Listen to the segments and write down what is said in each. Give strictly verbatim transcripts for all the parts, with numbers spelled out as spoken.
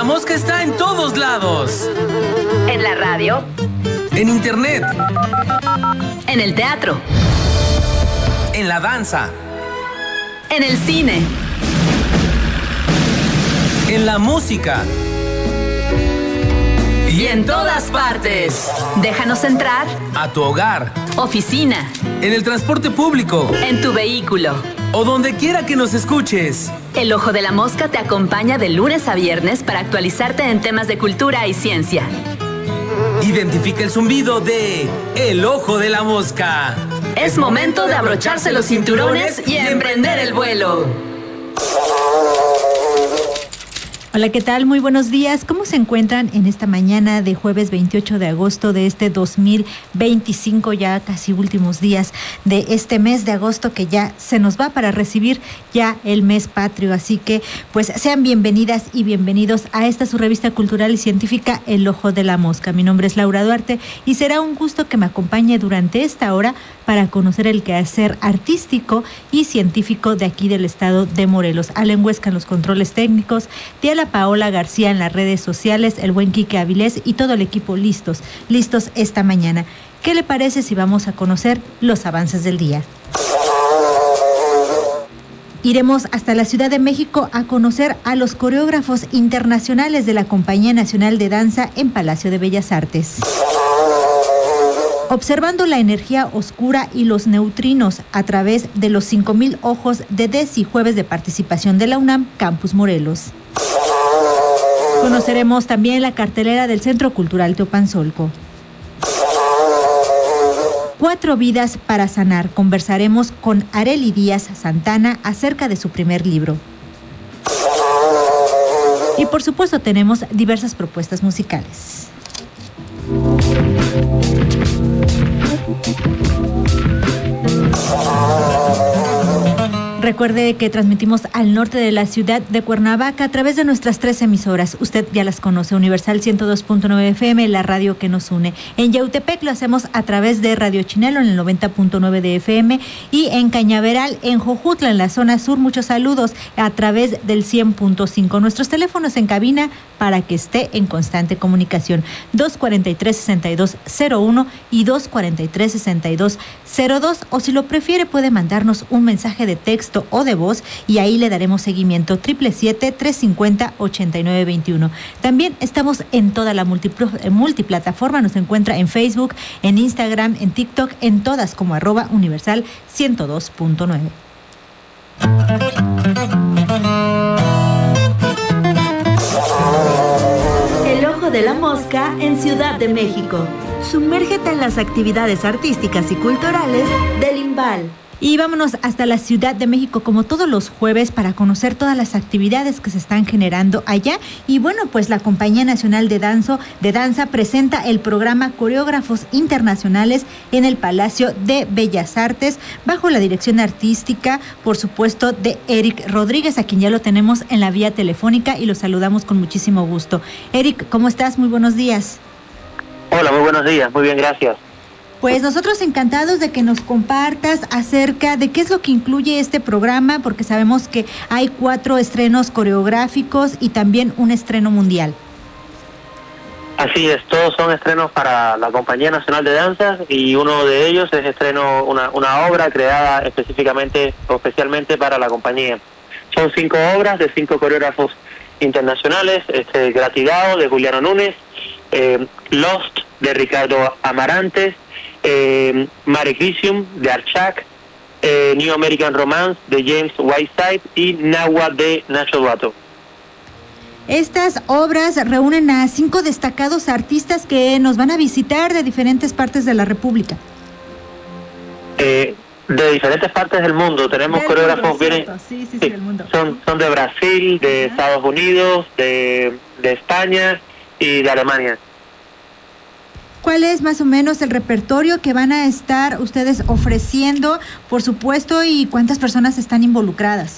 la Mosca está en todos lados. En la radio. En internet. En el teatro. En la danza. En el cine. En la música. Y en todas partes. Déjanos entrar. A tu hogar. Oficina. En el transporte público. En tu vehículo. O donde quiera que nos escuches. El Ojo de la Mosca te acompaña de lunes a viernes para actualizarte en temas de cultura y ciencia. Identifica el zumbido de El Ojo de la Mosca. Es momento de abrocharse los cinturones y emprender el vuelo. Hola, ¿qué tal? Muy buenos días. ¿Cómo se encuentran en esta mañana de jueves veintiocho de agosto de este dos mil veinticinco, ya casi últimos días de este mes de agosto que ya se nos va para recibir ya el mes patrio? Así que pues sean bienvenidas y bienvenidos a esta su revista cultural y científica El Ojo de la Mosca. Mi nombre es Laura Duarte y será un gusto que me acompañe durante esta hora para conocer el quehacer artístico y científico de aquí del estado de Morelos. Allen Huesca en los controles técnicos, Tiela Paola García en las redes sociales, el buen Quique Avilés y todo el equipo listos, listos esta mañana. ¿Qué le parece si vamos a conocer los avances del día? Iremos hasta la Ciudad de México a conocer a los coreógrafos internacionales de la Compañía Nacional de Danza en Palacio de Bellas Artes. Observando la energía oscura y los neutrinos a través de los cinco mil ojos de DESI, jueves de participación de la UNAM, Campus Morelos. Conoceremos también la cartelera del Centro Cultural Teopanzolco. Cuatro vidas para sanar. Conversaremos con Arely Díaz Santana acerca de su primer libro. Y por supuesto tenemos diversas propuestas musicales. Recuerde que transmitimos al norte de la ciudad de Cuernavaca a través de nuestras tres emisoras. Usted ya las conoce: Universal ciento dos punto nueve F M, la radio que nos une. En Yautepec lo hacemos a través de Radio Chinelo en el noventa punto nueve de F M y en Cañaveral, en Jojutla, en la zona sur, muchos saludos a través del cien punto cinco. Nuestros teléfonos en cabina para que esté en constante comunicación: dos cuarenta y tres, sesenta y dos cero uno y dos cuarenta y tres, sesenta y dos cero dos, o si lo prefiere puede mandarnos un mensaje de texto o de voz y ahí le daremos seguimiento. Triple siete, tres cincuenta, ochenta y nueve veintiuno. También estamos en toda la multipl- multiplataforma. Nos encuentra en Facebook, en Instagram, en TikTok, en todas como arroba universal ciento dos punto nueve. El Ojo de la Mosca en Ciudad de México. Sumérgete en las actividades artísticas y culturales del IMBAL. Y vámonos hasta la Ciudad de México como todos los jueves para conocer todas las actividades que se están generando allá. Y bueno, pues la Compañía Nacional de Danza, de Danza presenta el programa Coreógrafos Internacionales en el Palacio de Bellas Artes bajo la dirección artística, por supuesto, de Eric Rodríguez, a quien ya lo tenemos en la vía telefónica y lo saludamos con muchísimo gusto. Eric, ¿cómo estás? Muy buenos días. Hola, muy buenos días. Muy bien, gracias. Pues nosotros encantados de que nos compartas acerca de qué es lo que incluye este programa, porque sabemos que hay cuatro estrenos coreográficos y también un estreno mundial. Así es, todos son estrenos para la Compañía Nacional de Danzas y uno de ellos es estreno una, una obra creada específicamente o especialmente para la compañía. Son cinco obras de cinco coreógrafos internacionales: este, Gratigado de Juliano Núñez, eh, Lost de Ricardo Amarantes, Eh, Mare Crisium de Archak, eh, New American Romance de James Whiteside y Nahua de Nacho Duato. Estas obras reúnen a cinco destacados artistas que nos van a visitar de diferentes partes de la República. Eh, de diferentes partes del mundo. Tenemos del coreógrafos mundo, vienen, sí, sí, sí, sí, del mundo. son, son de Brasil, de Ajá. Estados Unidos, de, de España y de Alemania. ¿Cuál es más o menos el repertorio que van a estar ustedes ofreciendo, por supuesto, y cuántas personas están involucradas?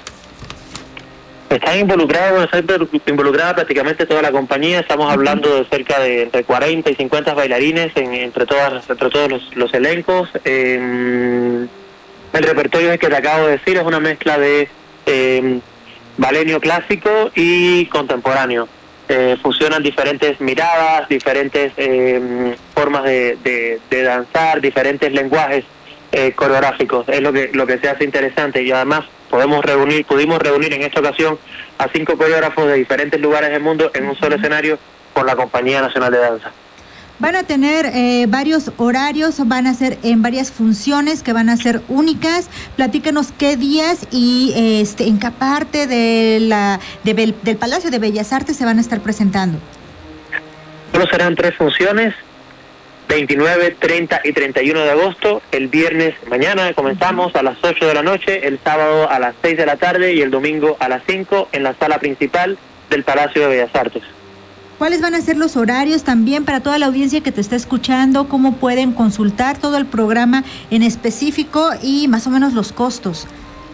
Están involucrados, está involucrada prácticamente toda la compañía. Estamos hablando de cerca de entre cuarenta y cincuenta bailarines en, entre todas entre todos los, los elencos. Eh, el repertorio es que te acabo de decir, es una mezcla de eh, balenio clásico y contemporáneo. eh, fusionan diferentes miradas, diferentes eh, formas de, de, de danzar, diferentes lenguajes eh, coreográficos. Es lo que lo que se hace interesante, y además podemos reunir, pudimos reunir en esta ocasión a cinco coreógrafos de diferentes lugares del mundo en un solo escenario con la Compañía Nacional de Danza. Van a tener eh, varios horarios, van a ser en varias funciones que van a ser únicas. Platícanos qué días y este, en qué parte de la, de, del Palacio de Bellas Artes se van a estar presentando. Solo serán tres funciones, veintinueve, treinta y treinta y uno de agosto. El viernes mañana comenzamos a las ocho de la noche, el sábado a las seis de la tarde y el domingo a las cinco en la sala principal del Palacio de Bellas Artes. ¿Cuáles van a ser los horarios también para toda la audiencia que te está escuchando? ¿Cómo pueden consultar todo el programa en específico y más o menos los costos?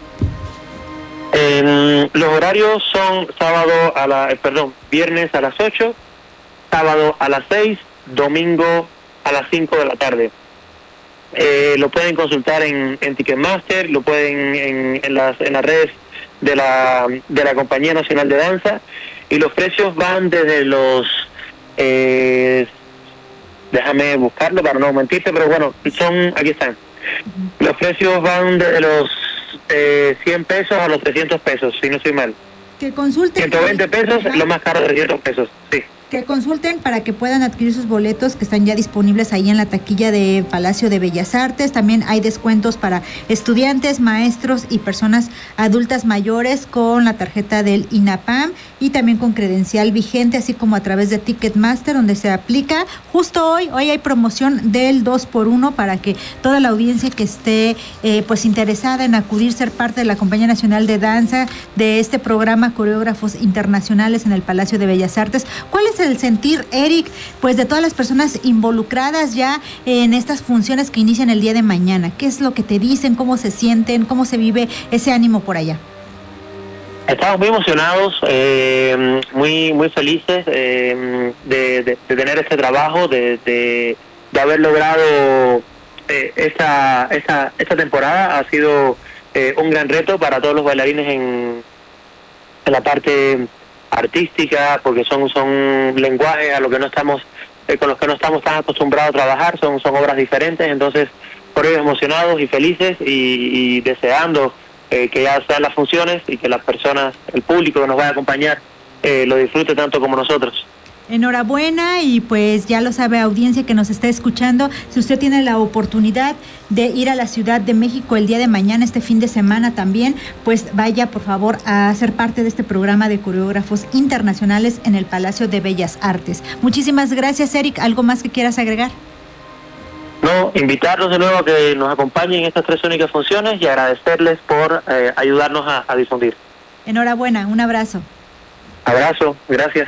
Eh, los horarios son sábado a la, eh, perdón, viernes a las ocho, sábado a las seis, domingo a las cinco de la tarde. Eh, lo pueden consultar en, en Ticketmaster, lo pueden en, en las en las redes de la de la Compañía Nacional de Danza. Y los precios van desde los, eh, déjame buscarlo para no mentirte, pero bueno, son, aquí están. Los precios van desde los eh, cien pesos a los trescientos pesos, si no estoy mal. Que consulten. ciento veinte pesos, lo más caro, trescientos pesos, sí. Que consulten para que puedan adquirir sus boletos que están ya disponibles ahí en la taquilla de Palacio de Bellas Artes. También hay descuentos para estudiantes, maestros y personas adultas mayores con la tarjeta del INAPAM y también con credencial vigente, así como a través de Ticketmaster, donde se aplica justo hoy. Hoy hay promoción del dos por uno para que toda la audiencia que esté eh, pues interesada en acudir, ser parte de la Compañía Nacional de Danza, de este programa Coreógrafos Internacionales en el Palacio de Bellas Artes. ¿Cuál es el sentir, Eric, pues de todas las personas involucradas ya en estas funciones que inician el día de mañana? ¿Qué es lo que te dicen? ¿Cómo se sienten? ¿Cómo se vive ese ánimo por allá? Estamos muy emocionados, eh, muy muy felices eh, de, de, de tener este trabajo, de, de, de haber logrado eh, esta, esta, esta temporada. Ha sido eh, un gran reto para todos los bailarines en, en la parte artística, porque son son lenguajes a lo que no estamos eh, con los que no estamos tan acostumbrados a trabajar, son son obras diferentes. Entonces, por ello emocionados y felices y, y deseando eh, que ya sean las funciones y que las personas, el público que nos vaya a acompañar eh, lo disfrute tanto como nosotros. Enhorabuena, y pues ya lo sabe, audiencia que nos está escuchando, si usted tiene la oportunidad de ir a la Ciudad de México el día de mañana, este fin de semana también, pues vaya por favor a ser parte de este programa de coreógrafos internacionales en el Palacio de Bellas Artes. Muchísimas gracias, Eric. ¿Algo más que quieras agregar? No, invitarlos de nuevo a que nos acompañen en estas tres únicas funciones y agradecerles por eh, ayudarnos a, a difundir. Enhorabuena, un abrazo. Abrazo, gracias.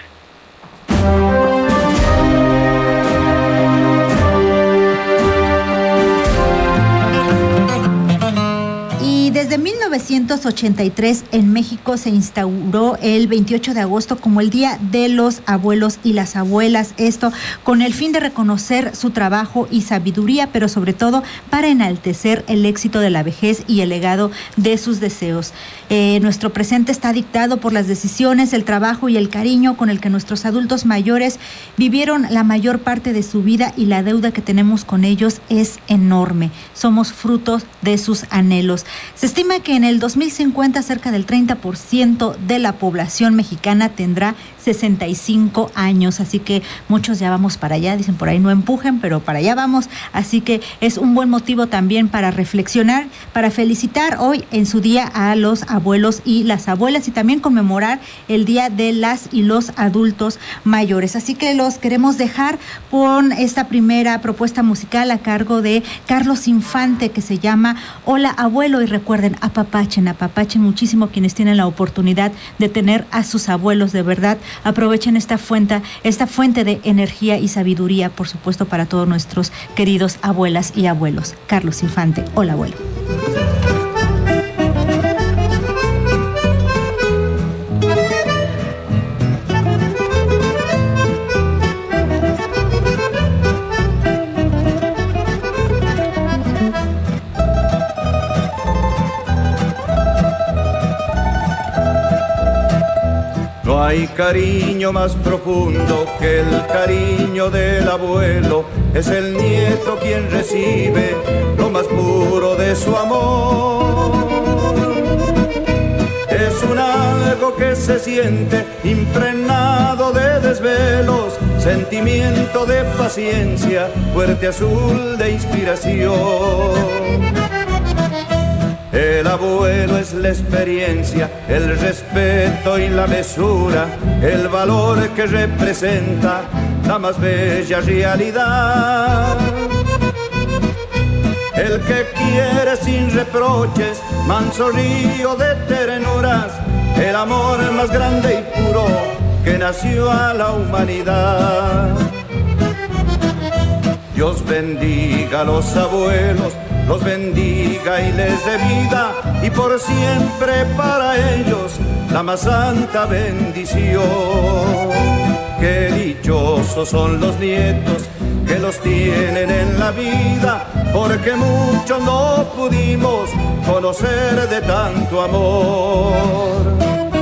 Desde mil novecientos ochenta y tres en México se instauró el veintiocho de agosto como el Día de los Abuelos y las Abuelas, esto con el fin de reconocer su trabajo y sabiduría, pero sobre todo para enaltecer el éxito de la vejez y el legado de sus deseos. Eh, nuestro presente está dictado por las decisiones, el trabajo y el cariño con el que nuestros adultos mayores vivieron la mayor parte de su vida, y la deuda que tenemos con ellos es enorme. Somos frutos de sus anhelos. Se estima que en el dos mil cincuenta cerca del treinta por ciento de la población mexicana tendrá sesenta y cinco años, así que muchos ya vamos para allá, dicen por ahí no empujen, pero para allá vamos, así que es un buen motivo también para reflexionar, para felicitar hoy en su día a los abuelos y las abuelas, y también conmemorar el Día de las y los adultos mayores. Así que los queremos dejar con esta primera propuesta musical a cargo de Carlos Infante, que se llama Hola Abuelo, y recuerden, apapachen, apapachen muchísimo quienes tienen la oportunidad de tener a sus abuelos, de verdad. Aprovechen esta fuente, esta fuente de energía y sabiduría, por supuesto, para todos nuestros queridos abuelas y abuelos. Carlos Infante, Hola Abuelo. No No hay cariño más profundo que el cariño del abuelo. Es el nieto quien recibe lo más puro de su amor. Es un algo que se siente impregnado de desvelos, sentimiento de paciencia, fuerte azul de inspiración. El abuelo es la experiencia, el respeto y la mesura, el valor que representa la más bella realidad. El que quiere sin reproches, manso río de ternuras, el amor más grande y puro que nació a la humanidad. Dios bendiga a los abuelos, los bendiga y les dé vida, y por siempre para ellos la más santa bendición. Qué dichosos son los nietos que los tienen en la vida, porque mucho no pudimos conocer de tanto amor.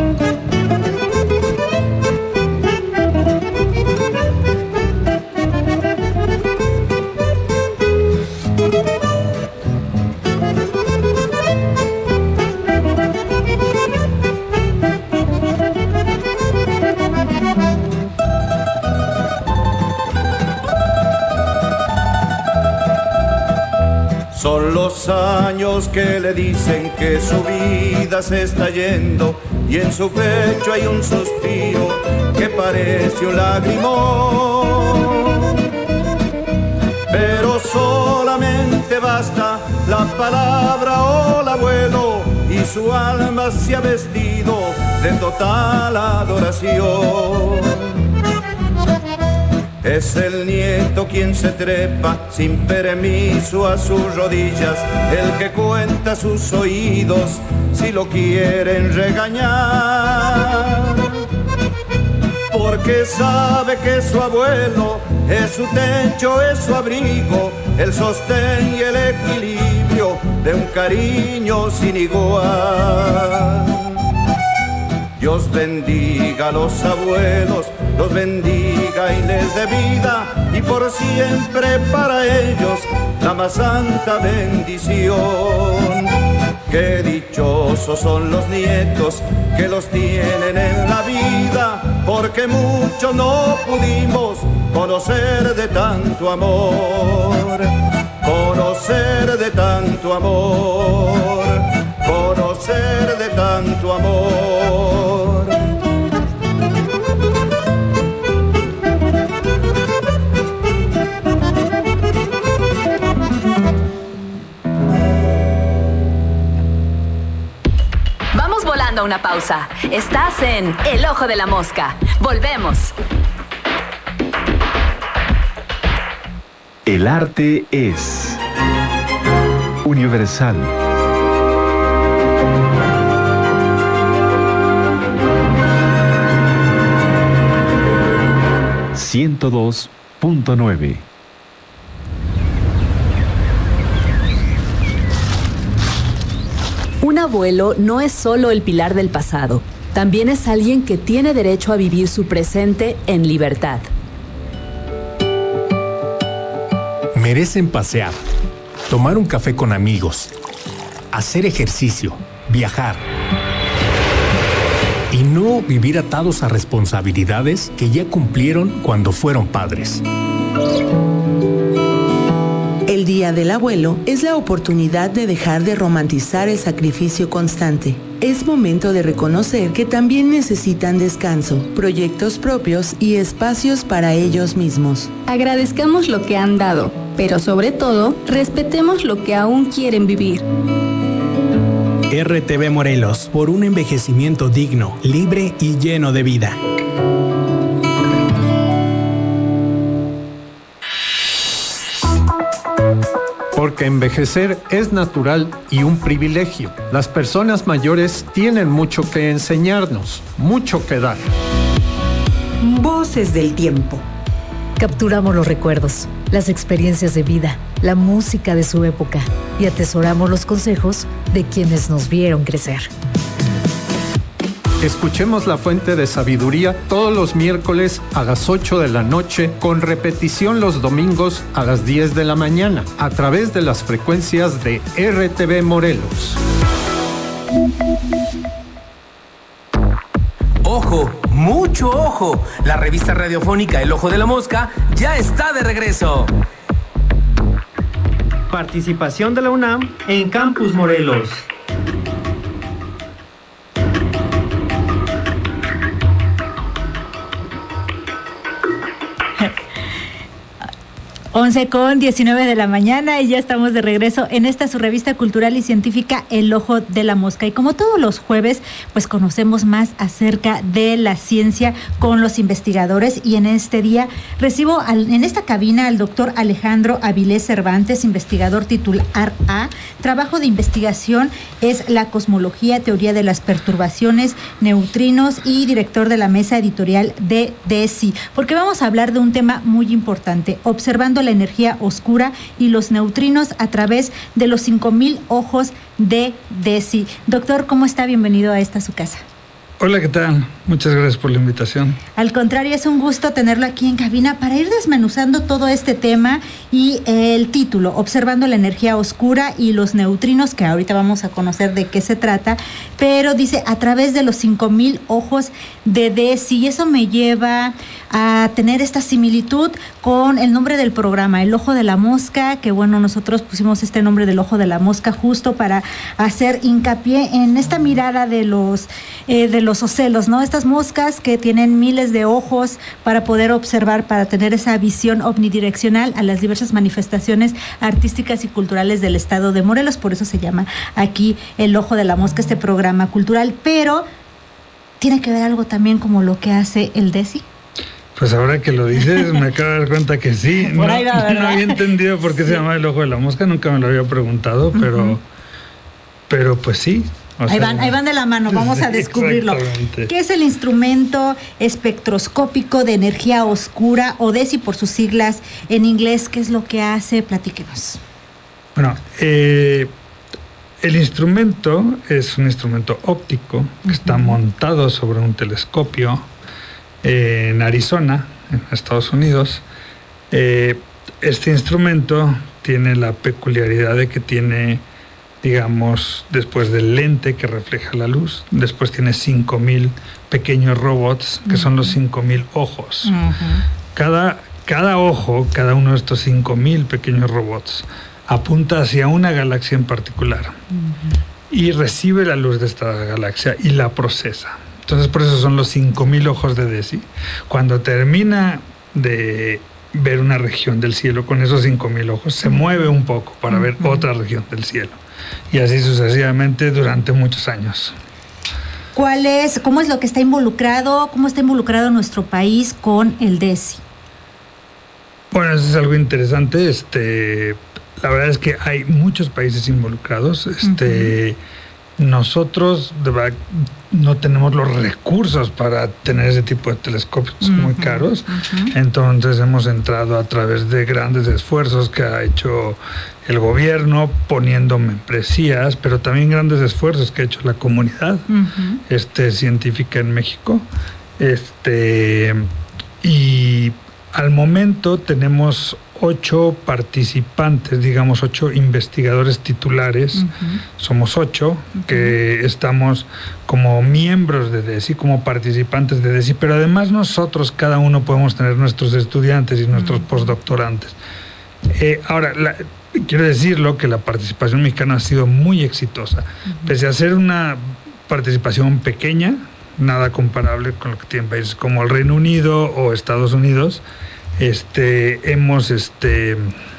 Son los años que le dicen que su vida se está yendo, y en su pecho hay un suspiro que parece un lagrimón. Pero solamente basta la palabra hola abuelo, y su alma se ha vestido de total adoración. Es el nieto quien se trepa sin permiso a sus rodillas, el que cuenta sus oídos si lo quieren regañar. Porque sabe que su abuelo es su techo, es su abrigo, el sostén y el equilibrio de un cariño sin igual. Dios bendiga a los abuelos, los bendiga y les dé vida, y por siempre para ellos la más santa bendición. Qué dichosos son los nietos que los tienen en la vida, porque mucho no pudimos conocer de tanto amor, conocer de tanto amor, conocer de tanto amor. Vamos volando a una pausa. Estás en El Ojo de la Mosca. Volvemos. El arte es universal. ciento dos punto nueve. Un abuelo no es solo el pilar del pasado, también es alguien que tiene derecho a vivir su presente en libertad. Merecen pasear, tomar un café con amigos, hacer ejercicio, viajar y no vivir atados a responsabilidades que ya cumplieron cuando fueron padres. El Día del Abuelo es la oportunidad de dejar de romantizar el sacrificio constante. Es momento de reconocer que también necesitan descanso, proyectos propios y espacios para ellos mismos. Agradezcamos lo que han dado, pero sobre todo, respetemos lo que aún quieren vivir. R T V Morelos, por un envejecimiento digno, libre y lleno de vida. Porque envejecer es natural y un privilegio. Las personas mayores tienen mucho que enseñarnos, mucho que dar. Voces del tiempo. Capturamos los recuerdos, las experiencias de vida, la música de su época y atesoramos los consejos de quienes nos vieron crecer. Escuchemos La Fuente de Sabiduría todos los miércoles a las ocho de la noche, con repetición los domingos a las diez de la mañana, a través de las frecuencias de R T V Morelos. ¡Ojo! ¡Mucho ojo! La revista radiofónica El Ojo de la Mosca ya está de regreso. Participación de la UNAM en Campus Morelos. once con diecinueve de la mañana y ya estamos de regreso en esta su revista cultural y científica El Ojo de la Mosca. Y como todos los jueves, pues conocemos más acerca de la ciencia con los investigadores, y en este día recibo al, en esta cabina al doctor Alejandro Avilés Cervantes, investigador titular A. Trabajo de investigación es la cosmología, teoría de las perturbaciones, neutrinos, y director de la mesa editorial de DESI, porque vamos a hablar de un tema muy importante: observando la energía oscura y los neutrinos a través de los cinco mil ojos de DESI. Doctor, ¿cómo está? Bienvenido a esta su casa. Hola, ¿qué tal? Muchas gracias por la invitación. Al contrario, es un gusto tenerlo aquí en cabina para ir desmenuzando todo este tema y el título, Observando la energía oscura y los neutrinos, que ahorita vamos a conocer de qué se trata, pero dice a través de los cinco mil ojos de DESI, y eso me lleva a tener esta similitud con el nombre del programa, El Ojo de la Mosca, que bueno, nosotros pusimos este nombre del Ojo de la Mosca justo para hacer hincapié en esta mirada de los, eh, de los ocelos, ¿no? Estas moscas que tienen miles de ojos para poder observar, para tener esa visión omnidireccional a las diversas manifestaciones artísticas y culturales del estado de Morelos. Por eso se llama aquí El Ojo de la Mosca, este programa cultural, pero ¿tiene que ver algo también como lo que hace el DESI? Pues ahora que lo dices, me acabo de dar cuenta que sí. Por no, ahí va, no había entendido por qué sí se llama El Ojo de la Mosca, nunca me lo había preguntado, pero, uh-huh. pero pues sí. O ahí, sea, van, ahí van de la mano, vamos sí, a descubrirlo. Exactamente. ¿Qué es el instrumento espectroscópico de energía oscura, o DESI por sus siglas en inglés? ¿Qué es lo que hace? Platíquenos. Bueno, eh, el instrumento es un instrumento óptico que uh-huh. está montado sobre un telescopio eh, en Arizona, en Estados Unidos. Eh, este instrumento tiene la peculiaridad de que tiene, digamos, después del lente que refleja la luz, después tiene cinco mil pequeños robots que uh-huh. son los cinco mil ojos. Uh-huh. Cada, cada ojo, cada uno de estos cinco mil pequeños robots apunta hacia una galaxia en particular uh-huh. y recibe la luz de esta galaxia y la procesa. Entonces, por eso son los cinco mil ojos de DESI. Cuando termina de ver una región del cielo con esos cinco mil ojos, se mueve un poco para uh-huh. ver otra región del cielo. Y así sucesivamente durante muchos años. ¿Cuál es, cómo es lo que está involucrado, cómo está involucrado nuestro país con el DESI? Bueno, eso es algo interesante. Este, la verdad es que hay muchos países involucrados. Este, uh-huh. Nosotros, de verdad, no tenemos los recursos para tener ese tipo de telescopios uh-huh. muy caros. Uh-huh. Entonces hemos entrado a través de grandes esfuerzos que ha hecho el gobierno, poniendo membresías, pero también grandes esfuerzos que ha hecho la comunidad uh-huh. este, científica en México. Este, y al momento tenemos ocho participantes, digamos ocho investigadores titulares, uh-huh. somos ocho, uh-huh. que estamos como miembros de DESI, como participantes de DESI, pero además nosotros, cada uno podemos tener nuestros estudiantes y nuestros uh-huh. postdoctorantes. Eh, ahora, la, quiero decirlo que la participación mexicana ha sido muy exitosa, uh-huh. pese a ser una participación pequeña, nada comparable con lo que tienen países como el Reino Unido o Estados Unidos. Este, hemos este,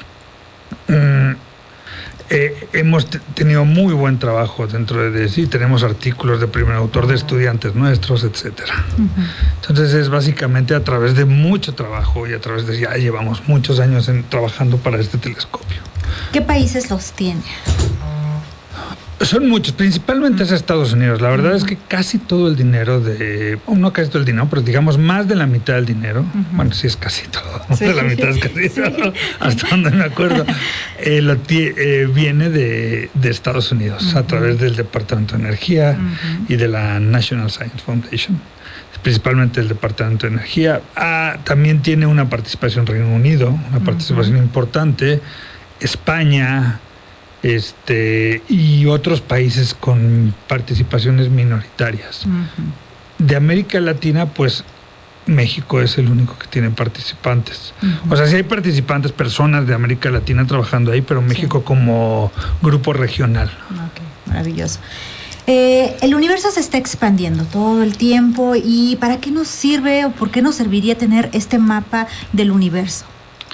mm, eh, hemos t- tenido muy buen trabajo dentro de DESI, tenemos artículos de primer autor de estudiantes nuestros, etcétera. Uh-huh. Entonces es básicamente a través de mucho trabajo y a través de, ya llevamos muchos años en, trabajando para este telescopio. ¿Qué países los tiene? Son muchos, principalmente es Estados Unidos. La verdad uh-huh. es que casi todo el dinero de, oh, no casi todo el dinero, pero digamos más de la mitad del dinero, uh-huh. bueno, sí es casi todo, sí. de la mitad es casi sí. todo, hasta donde me acuerdo, eh, lo t- eh, viene de, de Estados Unidos uh-huh. a través del Departamento de Energía uh-huh. y de la National Science Foundation, principalmente el Departamento de Energía. Ah, también tiene una participación Reino Unido, una participación uh-huh. importante, España, Este, y otros países con participaciones minoritarias. Uh-huh. De América Latina, pues México es el único que tiene participantes. Uh-huh. O sea, sí hay participantes, personas de América Latina trabajando ahí, pero México sí. como grupo regional. Ok, maravilloso. Eh, el universo se está expandiendo todo el tiempo, ¿y para qué nos sirve o por qué nos serviría tener este mapa del universo?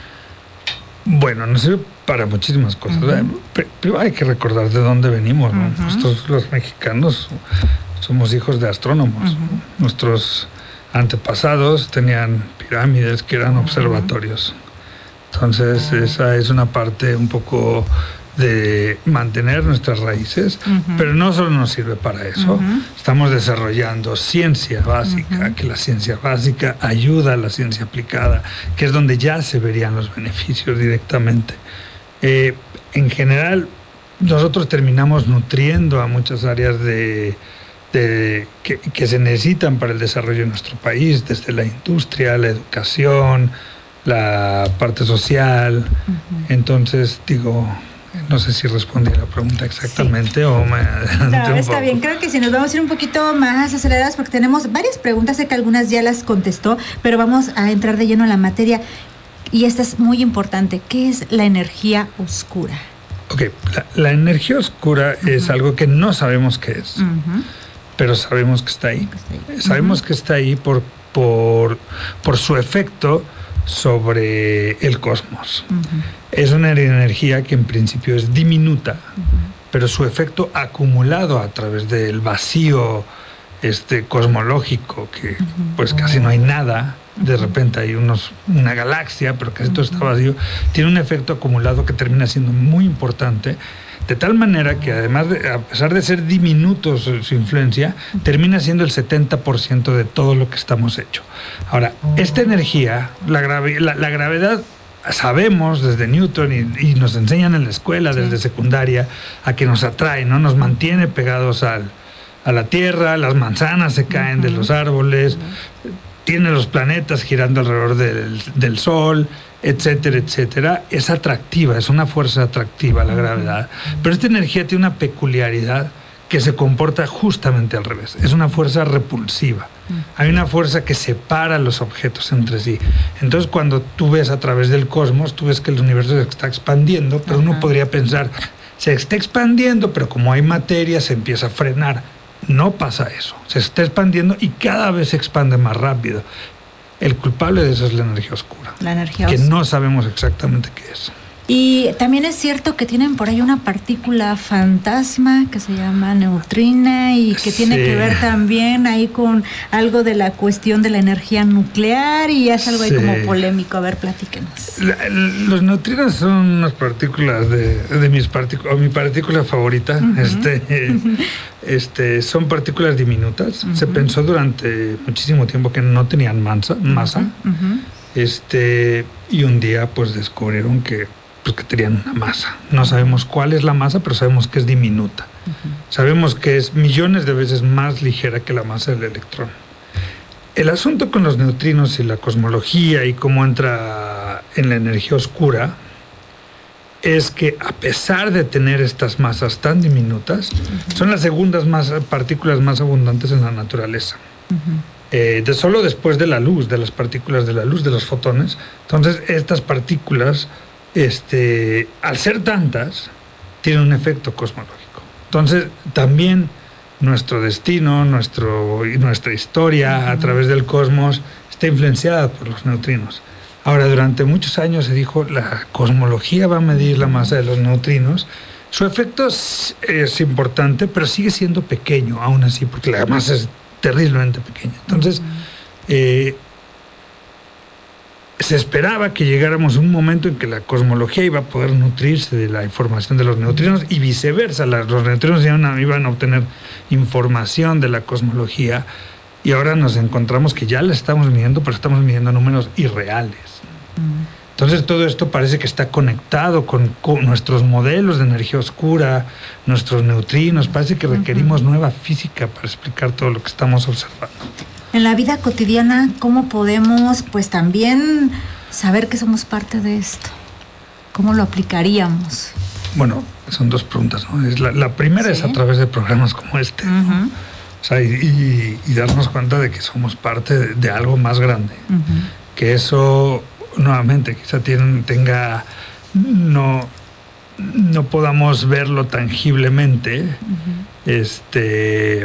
Bueno, nos sirve para muchísimas cosas. Uh-huh. Pero hay que recordar de dónde venimos, ¿no? Uh-huh. Nosotros los mexicanos somos hijos de astrónomos. Uh-huh. Nuestros antepasados tenían pirámides que eran uh-huh. observatorios. Entonces uh-huh. esa es una parte un poco de mantener nuestras raíces, uh-huh. pero no solo nos sirve para eso. Uh-huh. Estamos desarrollando ciencia básica, uh-huh. que la ciencia básica ayuda a la ciencia aplicada, que es donde ya se verían los beneficios directamente. Eh, en general, nosotros terminamos nutriendo a muchas áreas de, de que, que se necesitan para el desarrollo de nuestro país, desde la industria, la educación, la parte social. Uh-huh. Entonces, digo, no sé si respondí a la pregunta exactamente sí. o me adelanté no, un está poco. bien, creo que sí, nos vamos a ir un poquito más aceleradas porque tenemos varias preguntas, sé que algunas ya las contestó, pero vamos a entrar de lleno en la materia. Y esta es muy importante. ¿Qué es la energía oscura? Ok, la, la energía oscura uh-huh. es algo que no sabemos qué es, uh-huh. pero sabemos que está ahí. Está ahí. Sabemos uh-huh. que está ahí por, por, por su efecto sobre el cosmos. Uh-huh. Es una energía que en principio es diminuta, uh-huh. pero su efecto acumulado a través del vacío este, cosmológico, que uh-huh. pues casi no hay nada, de repente hay unos, una galaxia, pero casi todo está vacío, tiene un efecto acumulado que termina siendo muy importante, de tal manera que además, de, a pesar de ser diminuto su, su influencia, termina siendo el setenta por ciento de todo lo que estamos hechos. Ahora, esta energía, la, gravi, la, la gravedad, sabemos desde Newton y, y nos enseñan en la escuela, desde secundaria, a que nos atrae, ¿no? Nos mantiene pegados al, a la Tierra, las manzanas se caen uh-huh. de los árboles, uh-huh. tiene los planetas girando alrededor del, del Sol, etcétera, etcétera. Es atractiva, es una fuerza atractiva la gravedad. Pero esta energía tiene una peculiaridad que se comporta justamente al revés. Es una fuerza repulsiva. Hay una fuerza que separa los objetos entre sí. Entonces, cuando tú ves a través del cosmos, tú ves que el universo se está expandiendo, pero Ajá. uno podría pensar, se está expandiendo, pero como hay materia, se empieza a frenar. No pasa eso. Se está expandiendo y cada vez se expande más rápido. El culpable de eso es la energía oscura. La energía que oscura. no sabemos exactamente qué es. Y también es cierto que tienen por ahí una partícula fantasma que se llama neutrina y que tiene sí. que ver también ahí con algo de la cuestión de la energía nuclear y es algo sí. ahí como polémico. A ver, platíquenos. La, los neutrinos son unas partículas de, de mis partículas, mi partícula favorita. Uh-huh. Este, este, son partículas diminutas. Uh-huh. Se pensó durante muchísimo tiempo que no tenían masa, masa. Uh-huh. Este, y un día pues descubrieron que pues que tenían una masa. No sabemos cuál es la masa, pero sabemos que es diminuta. Uh-huh. Sabemos que es millones de veces más ligera que la masa del electrón. El asunto con los neutrinos y la cosmología y cómo entra en la energía oscura es que a pesar de tener estas masas tan diminutas, uh-huh. son las segundas más, partículas más abundantes en la naturaleza. Uh-huh. Eh, de solo después de la luz, de las partículas de la luz, de los fotones. Entonces, estas partículas Este, al ser tantas, tiene un efecto cosmológico. Entonces, también nuestro destino, nuestro, nuestra historia uh-huh. a través del cosmos está influenciada por los neutrinos. Ahora, durante muchos años se dijo, la cosmología va a medir la masa de los neutrinos. Su efecto es, es importante, pero sigue siendo pequeño, aún así, porque la masa es terriblemente pequeña. Entonces, uh-huh. eh, se esperaba que llegáramos a un momento en que la cosmología iba a poder nutrirse de la información de los neutrinos y viceversa, los neutrinos iban a, iban a obtener información de la cosmología, y ahora nos encontramos que ya la estamos midiendo, pero estamos midiendo números irreales. Entonces todo esto parece que está conectado con, con nuestros modelos de energía oscura, nuestros neutrinos. Parece que requerimos uh-huh. nueva física para explicar todo lo que estamos observando. En la vida cotidiana, ¿cómo podemos pues también saber que somos parte de esto? ¿Cómo lo aplicaríamos? Bueno, son dos preguntas, ¿no? Es la, la primera ¿Sí? es a través de programas como este, uh-huh. ¿no? O sea, y, y, y darnos cuenta de que somos parte de, de algo más grande. Uh-huh. Que eso, nuevamente, quizá tienen, tenga, no, no podamos verlo tangiblemente, uh-huh. este...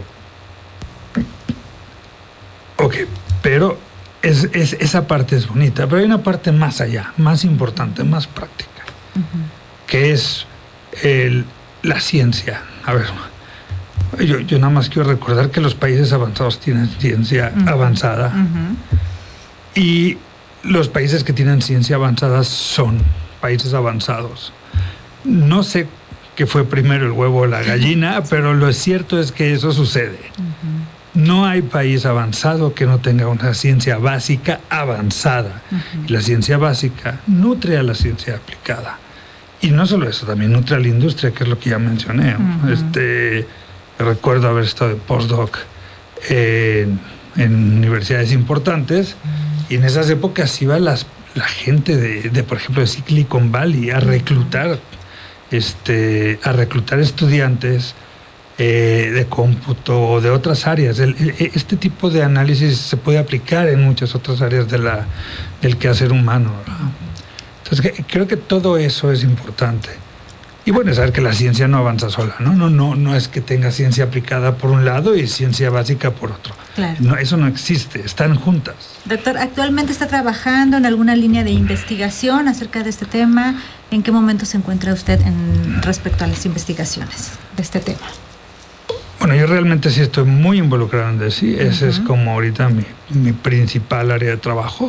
Ok, pero es, es, esa parte es bonita, pero hay una parte más allá, más importante, más práctica, uh-huh. que es el, la ciencia. A ver, yo, yo nada más quiero recordar que los países avanzados tienen ciencia uh-huh. avanzada uh-huh. y los países que tienen ciencia avanzada son países avanzados. No sé qué fue primero, el huevo o la gallina, pero lo cierto es que eso sucede. Uh-huh. No hay país avanzado que no tenga una ciencia básica avanzada. Uh-huh. Y la ciencia básica nutre a la ciencia aplicada. Y no solo eso, también nutre a la industria, que es lo que ya mencioné. Uh-huh. Este, recuerdo haber estado de postdoc en, en universidades importantes, uh-huh. y en esas épocas iba las, la gente de, de, por ejemplo, de Silicon Valley a reclutar, este, a reclutar estudiantes Eh, de cómputo o de otras áreas. El, el, este tipo de análisis se puede aplicar en muchas otras áreas de la, del quehacer humano, ¿verdad? Entonces que, creo que todo eso es importante. Y bueno, saber que la ciencia no avanza sola, ¿no? No, no, no es que tenga ciencia aplicada por un lado y ciencia básica por otro. Claro. No, eso no existe, están juntas. Doctor, ¿actualmente está trabajando en alguna línea de investigación acerca de este tema? ¿En qué momento se encuentra usted en, respecto a las investigaciones de este tema? Bueno, yo realmente sí estoy muy involucrado en D E S I. Ese uh-huh. es como ahorita mi, mi principal área de trabajo.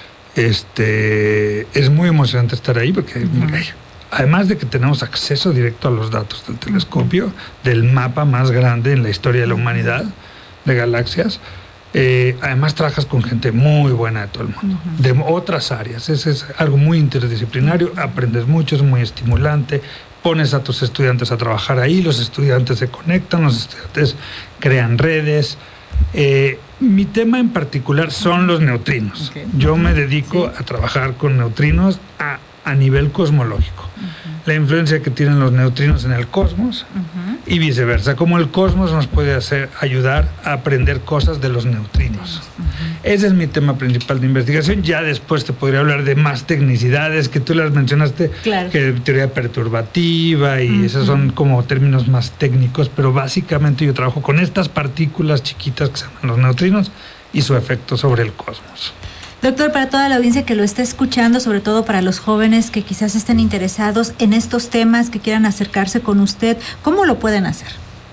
Este, es muy emocionante estar ahí porque uh-huh. además de que tenemos acceso directo a los datos del telescopio, uh-huh. del mapa más grande en la historia de la humanidad de galaxias, eh, además trabajas con gente muy buena de todo el mundo, uh-huh. de otras áreas. Ese es algo muy interdisciplinario, aprendes mucho, es muy estimulante. Pones a tus estudiantes a trabajar ahí, los estudiantes se conectan, los estudiantes crean redes. Eh, mi tema en particular son los neutrinos. Okay. Yo me dedico sí. a trabajar con neutrinos a, a nivel cosmológico. Uh-huh. La influencia que tienen los neutrinos en el cosmos uh-huh. y viceversa. Cómo el cosmos nos puede hacer, ayudar a aprender cosas de los neutrinos. Uh-huh. Ese es mi tema principal de investigación. Ya después te podría hablar de más tecnicidades que tú las mencionaste, claro. que teoría perturbativa y uh-huh. esos son como términos más técnicos, pero básicamente yo trabajo con estas partículas chiquitas que se llaman los neutrinos y su efecto sobre el cosmos. Doctor, para toda la audiencia que lo está escuchando, sobre todo para los jóvenes que quizás estén interesados en estos temas, que quieran acercarse con usted, ¿cómo lo pueden hacer?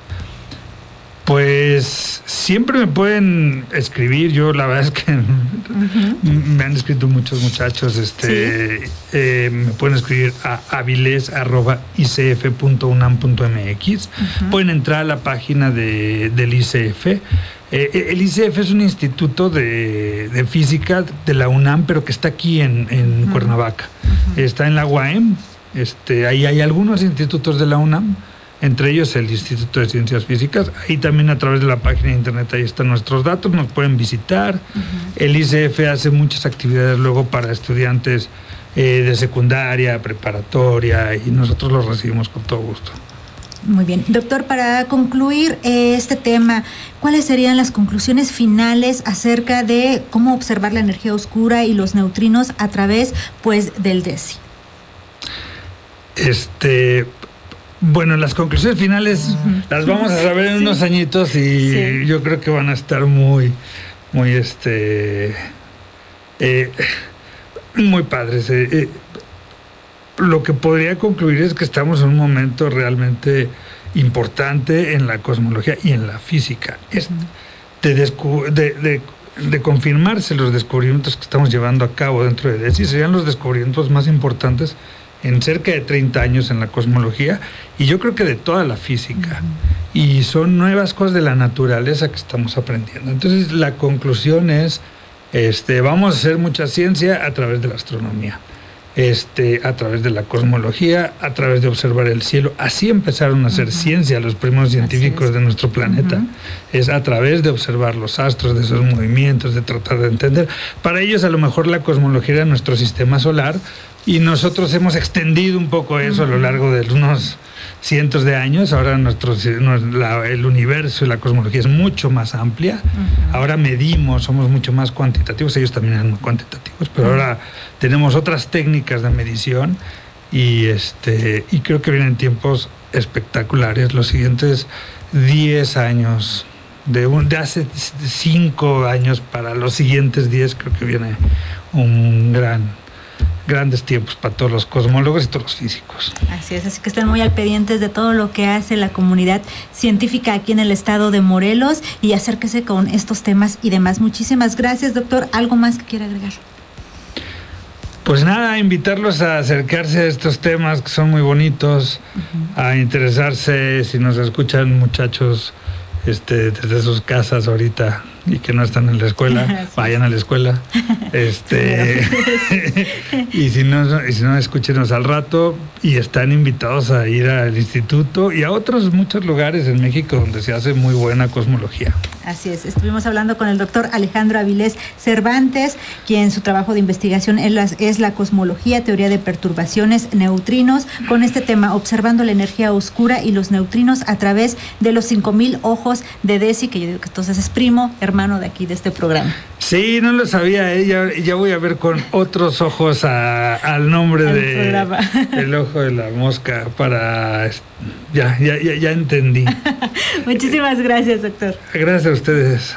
Pues siempre me pueden escribir. Yo la verdad es que uh-huh. me han escrito muchos muchachos. Este, ¿sí? eh, me pueden escribir a aviles arroba i c f punto u n a m punto m x. Uh-huh. Pueden entrar a la página de, del I C F. Eh, el I C F es un instituto de, de física de la UNAM, pero que está aquí en, en uh-huh. Cuernavaca. Uh-huh. Está en la U A M. Este, ahí hay algunos institutos de la UNAM, entre ellos el Instituto de Ciencias Físicas. Ahí también a través de la página de internet ahí están nuestros datos, nos pueden visitar. Uh-huh. El I C F hace muchas actividades luego para estudiantes eh, de secundaria, preparatoria, y nosotros los recibimos con todo gusto. Muy bien. Doctor, para concluir eh, este tema, ¿cuáles serían las conclusiones finales acerca de cómo observar la energía oscura y los neutrinos a través, pues, del D E S I? Este... Bueno, las conclusiones finales uh-huh. las vamos a saber en sí. unos añitos y sí. yo creo que van a estar muy, muy, este, eh, muy padres. Eh, eh, lo que podría concluir es que estamos en un momento realmente importante en la cosmología y en la física. Es de, descu- de, de de confirmarse los descubrimientos que estamos llevando a cabo dentro de DESI, serían los descubrimientos más importantes en cerca de treinta años en la cosmología, y yo creo que de toda la física. Uh-huh. Y son nuevas cosas de la naturaleza que estamos aprendiendo. Entonces, la conclusión es, este, vamos a hacer mucha ciencia a través de la astronomía, este, a través de la cosmología, a través de observar el cielo. Así empezaron a hacer uh-huh. ciencia los primeros científicos de nuestro planeta. Uh-huh. Es a través de observar los astros, de sus movimientos, de tratar de entender. Para ellos, a lo mejor, la cosmología era nuestro sistema solar, y nosotros hemos extendido un poco eso a lo largo de unos cientos de años. Ahora nuestro, la, el universo y la cosmología es mucho más amplia. Uh-huh. Ahora medimos, somos mucho más cuantitativos. Ellos también eran muy cuantitativos, pero uh-huh. ahora tenemos otras técnicas de medición, y, este, y creo que vienen tiempos espectaculares. Los siguientes diez años, de, un, de hace cinco años para los siguientes diez, creo que viene un gran... grandes tiempos para todos los cosmólogos y todos los físicos. Así es, así que estén muy al pendientes de todo lo que hace la comunidad científica aquí en el estado de Morelos, y acérquese con estos temas y demás. Muchísimas gracias, doctor. ¿Algo más que quiera agregar? Pues nada, invitarlos a acercarse a estos temas que son muy bonitos, uh-huh. a interesarse. Si nos escuchan muchachos este, desde sus casas ahorita y que no están en la escuela, sí. vayan a la escuela. Este y si no, y si no, escúchenos al rato, y están invitados a ir al instituto y a otros muchos lugares en México donde se hace muy buena cosmología. Así es, estuvimos hablando con el doctor Alejandro Avilés Cervantes, quien su trabajo de investigación es la, es la cosmología, teoría de perturbaciones, neutrinos, con este tema, observando la energía oscura y los neutrinos a través de los cinco mil ojos de DESI, que yo digo que entonces es primo, hermano de aquí de este programa. Sí, no lo sabía, ¿eh? ya, ya voy a ver con otros ojos a, al nombre el de programa. El ojo de la mosca para... Ya, ya, ya, ya entendí. Muchísimas gracias, doctor. Gracias a ustedes.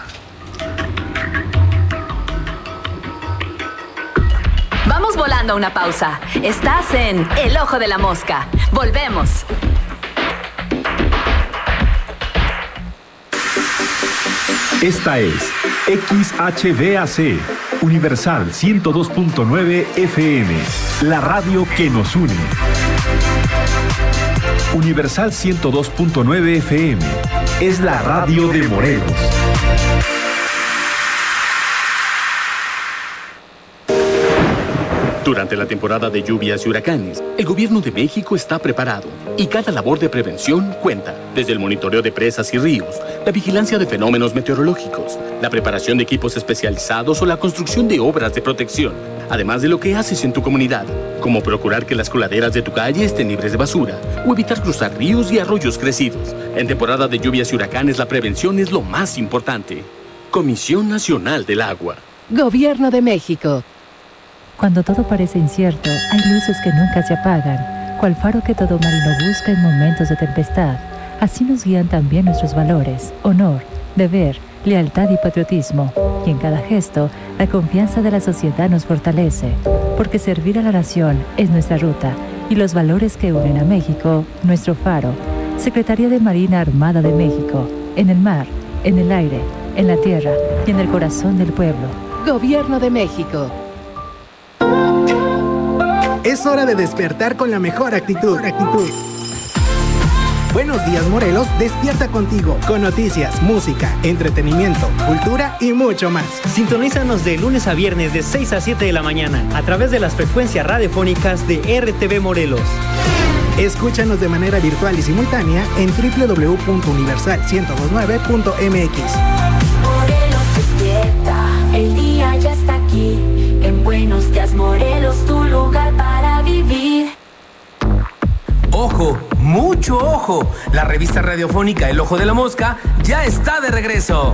Vamos volando a una pausa. Estás en El Ojo de la Mosca. Volvemos. Esta es X H D A C, Universal ciento dos punto nueve F M, la radio que nos une. Universal ciento dos punto nueve F M es la radio de Morelos. Durante la temporada de lluvias y huracanes, el gobierno de México está preparado y cada labor de prevención cuenta, desde el monitoreo de presas y ríos, la vigilancia de fenómenos meteorológicos, la preparación de equipos especializados o la construcción de obras de protección, además de lo que haces en tu comunidad, como procurar que las coladeras de tu calle estén libres de basura o evitar cruzar ríos y arroyos crecidos. En temporada de lluvias y huracanes, la prevención es lo más importante. Comisión Nacional del Agua. Gobierno de México. Cuando todo parece incierto, hay luces que nunca se apagan, cual faro que todo marino busca en momentos de tempestad. Así nos guían también nuestros valores, honor, deber, lealtad y patriotismo. Y en cada gesto, la confianza de la sociedad nos fortalece, porque servir a la nación es nuestra ruta, y los valores que unen a México, nuestro faro. Secretaría de Marina Armada de México, en el mar, en el aire, en la tierra y en el corazón del pueblo. Gobierno de México. Es hora de despertar con la mejor actitud. actitud. Buenos días, Morelos, despierta contigo con noticias, música, entretenimiento, cultura y mucho más. Sintonízanos de lunes a viernes de seis a siete de la mañana a través de las frecuencias radiofónicas de R T V Morelos. Escúchanos de manera virtual y simultánea en doble u doble u doble u punto universal ciento veintinueve punto m x. Morelos despierta, el día ya está aquí. En Buenos Días, Morelos, tu lugar para vivir. ¡Ojo! ¡Mucho ojo! La revista radiofónica El Ojo de la Mosca ya está de regreso.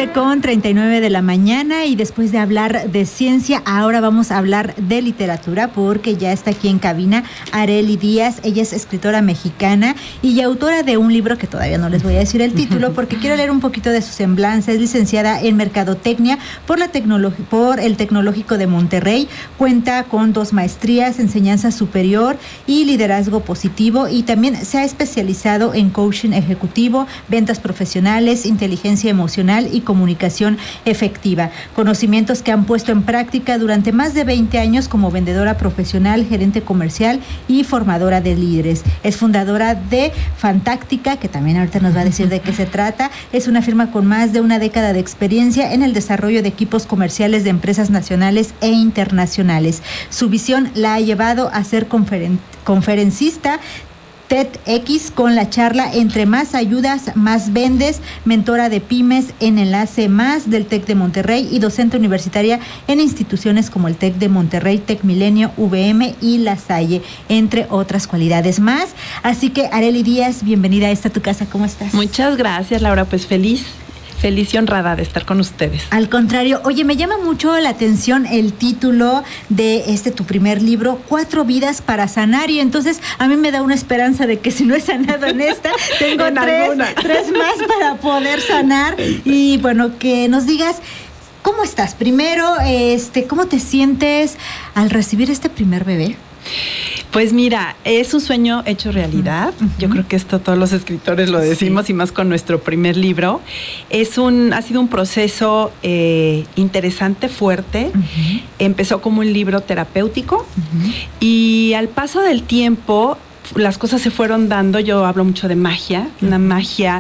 nueve con treinta y nueve de la mañana y después de hablar de ciencia, ahora vamos a hablar de literatura porque ya está aquí en cabina Arely Díaz. Ella es escritora mexicana y autora de un libro que todavía no les voy a decir el título porque quiero leer un poquito de su semblanza. Es licenciada en Mercadotecnia por, la tecnolog- por el Tecnológico de Monterrey. Cuenta con dos maestrías, enseñanza superior y liderazgo positivo, y también se ha especializado en coaching ejecutivo, ventas profesionales, inteligencia emocional y comunicación efectiva. Conocimientos que han puesto en práctica durante más de veinte años como vendedora profesional, gerente comercial y formadora de líderes. Es fundadora de Fantáctica, que también ahorita nos va a decir de qué se trata. Es una firma con más de una década de experiencia en el desarrollo de equipos comerciales de empresas nacionales e internacionales. Su visión la ha llevado a ser conferen- conferencista TEDx con la charla Entre más ayudas, más vendes, mentora de pymes en Enlace Más del TEC de Monterrey y docente universitaria en instituciones como el TEC de Monterrey, TEC Milenio, V M y La Salle, entre otras cualidades más. Así que, Arely Díaz, bienvenida a esta tu casa. ¿Cómo estás? Muchas gracias, Laura. Pues feliz. Feliz y honrada de estar con ustedes. Al contrario, oye, me llama mucho la atención el título de este tu primer libro, Cuatro vidas para sanar, y entonces a mí me da una esperanza de que si no he sanado en esta, tengo en tres, tres más para poder sanar. Y bueno, que nos digas, ¿cómo estás? Primero, este, ¿cómo te sientes al recibir este primer bebé? Pues mira, es un sueño hecho realidad. Uh-huh. Yo creo que esto todos los escritores lo decimos, sí. Y más con nuestro primer libro. Es un, ha sido un proceso eh, interesante, fuerte. Uh-huh. Empezó como un libro terapéutico, uh-huh. Y al paso del tiempo las cosas se fueron dando. Yo hablo mucho de magia, uh-huh. Una magia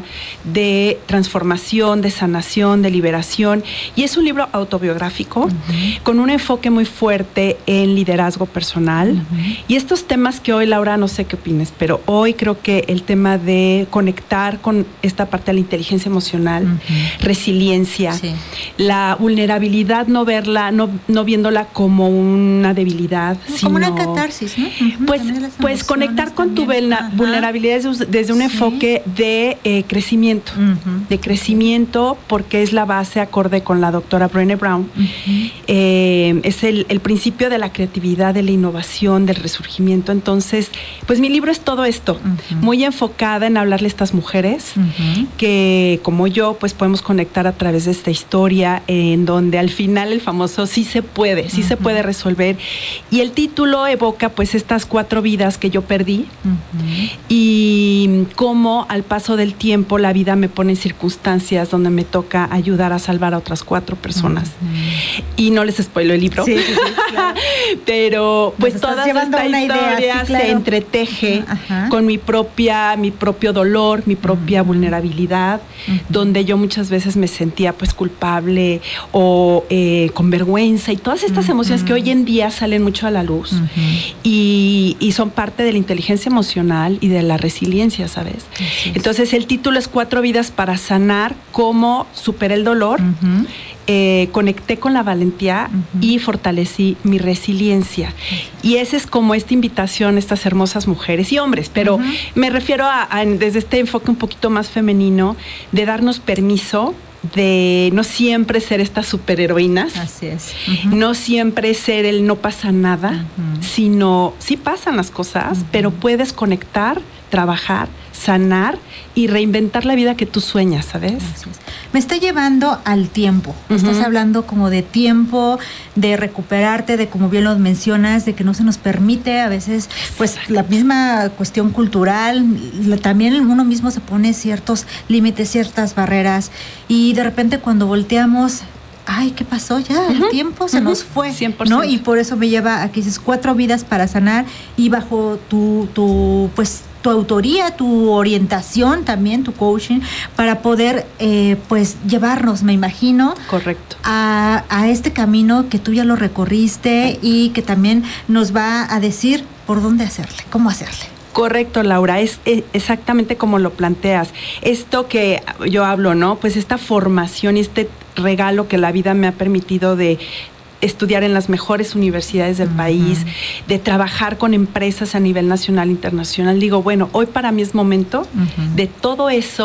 de transformación, de sanación, de liberación, y es un libro autobiográfico, uh-huh. Con un enfoque muy fuerte en liderazgo personal, uh-huh. Y estos temas que hoy, Laura, no sé qué opines, pero hoy creo que el tema de conectar con esta parte de la inteligencia emocional, uh-huh. Resiliencia, sí. La vulnerabilidad, no verla, no, no viéndola como una debilidad, como sino, una catarsis, ¿no? Uh-huh. Pues, pues conectar con tu vulna- vulnerabilidad desde, desde un, sí. Enfoque de eh, crecimiento, uh-huh. De crecimiento, porque es la base acorde con la doctora Brené Brown. Uh-huh. Eh, es el, el principio de la creatividad, de la innovación, del resurgimiento. Entonces, pues mi libro es todo esto, uh-huh. Muy enfocada en hablarle a estas mujeres, uh-huh. Que como yo, pues podemos conectar a través de esta historia, en donde al final el famoso sí se puede, sí uh-huh. Se puede resolver. Y el título evoca pues estas cuatro vidas que yo perdí. Uh-huh. Y cómo al paso del tiempo la vida me pone en circunstancias donde me toca ayudar a salvar a otras cuatro personas. Uh-huh. Y no les spoilo el libro, sí, sí, sí, claro. Pero pues toda esta historia idea, sí, claro. Se entreteje, uh-huh. Con mi propia, mi propio dolor, mi propia, uh-huh. Vulnerabilidad, uh-huh. Donde yo muchas veces me sentía pues culpable o eh, con vergüenza, y todas estas uh-huh. Emociones que hoy en día salen mucho a la luz, uh-huh. y, y son parte de la inteligencia emocional y de la resiliencia, ¿sabes? Sí. Entonces el título es Cuatro vidas para sanar, cómo superé el dolor, uh-huh. eh, conecté con la valentía, uh-huh. Y fortalecí mi resiliencia. Uh-huh. Y esa es como esta invitación a estas hermosas mujeres y hombres, pero uh-huh. Me refiero a, a desde este enfoque un poquito más femenino, de darnos permiso de no siempre ser estas superheroínas. Así es. Uh-huh. No siempre ser el no pasa nada, uh-huh. Sino sí pasan las cosas, uh-huh. Pero puedes conectar, trabajar, sanar y reinventar la vida que tú sueñas, ¿sabes? Así es. Me está llevando al tiempo. Uh-huh. Estás hablando como de tiempo, de recuperarte, de, como bien lo mencionas, de que no se nos permite a veces, pues, exacto. La misma cuestión cultural, la, también uno mismo se pone ciertos límites, ciertas barreras, y de repente cuando volteamos, ay, ¿qué pasó? Ya, uh-huh. El tiempo se uh-huh. Nos fue, cien por ciento. ¿No? Y por eso me lleva a que dices cuatro vidas para sanar, y bajo tu, tu pues, tu autoría, tu orientación también, tu coaching, para poder, eh, pues, llevarnos, me imagino, correcto, a, a este camino que tú ya lo recorriste y que también nos va a decir por dónde hacerle, cómo hacerle. Correcto, Laura, es, es exactamente como lo planteas. Esto que yo hablo, ¿no? Pues esta formación y este regalo que la vida me ha permitido de estudiar en las mejores universidades del uh-huh. país, de trabajar con empresas a nivel nacional e internacional. Digo, bueno, hoy para mí es momento uh-huh. de todo eso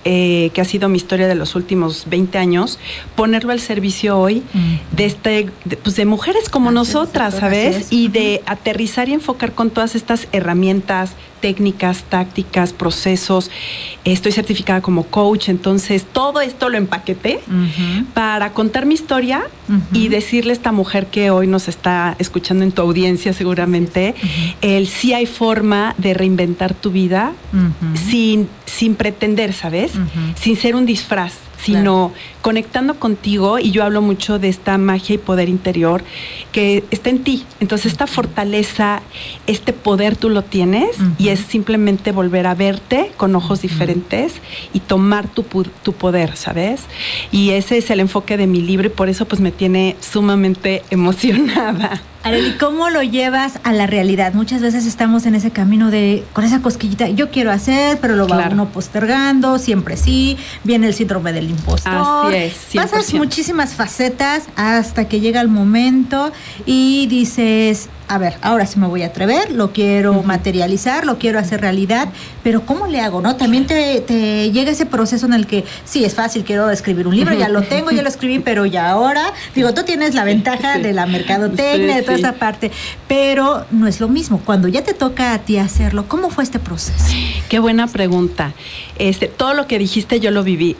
eh, que ha sido mi historia de los últimos veinte años, ponerlo al servicio hoy uh-huh. de este de, pues de mujeres como así nosotras, es, ¿sabes? Es. Y uh-huh. de aterrizar y enfocar con todas estas herramientas, técnicas, tácticas, procesos. Estoy certificada como coach, entonces todo esto lo empaqueté uh-huh. para contar mi historia uh-huh. y decirle a esta mujer que hoy nos está escuchando en tu audiencia seguramente, uh-huh. el sí hay forma de reinventar tu vida uh-huh. sin, sin pretender, ¿sabes? Uh-huh. Sin ser un disfraz, sino claro. conectando contigo, y yo hablo mucho de esta magia y poder interior que está en ti. Entonces esta fortaleza, este poder tú lo tienes uh-huh. y es simplemente volver a verte con ojos uh-huh. diferentes y tomar tu, tu poder, ¿sabes? Y ese es el enfoque de mi libro y por eso pues me tiene sumamente emocionada. Arely, ¿cómo lo llevas a la realidad? Muchas veces estamos en ese camino de, con esa cosquillita, yo quiero hacer, pero lo va claro. uno postergando, siempre sí, viene el síndrome del impostor. Así es, cien por ciento. Pasas muchísimas facetas hasta que llega el momento y dices, a ver, ahora sí me voy a atrever, lo quiero uh-huh. materializar, lo quiero hacer realidad, pero ¿cómo le hago, no? También te, te llega ese proceso en el que, sí, es fácil, quiero escribir un libro, uh-huh. ya lo tengo, ya lo escribí, pero ya ahora, digo, tú tienes la ventaja sí. de la mercadotecnia, sí, de toda sí. esa parte, pero no es lo mismo. Cuando ya te toca a ti hacerlo, ¿cómo fue este proceso? Qué buena pregunta. Este, todo lo que dijiste yo lo viví.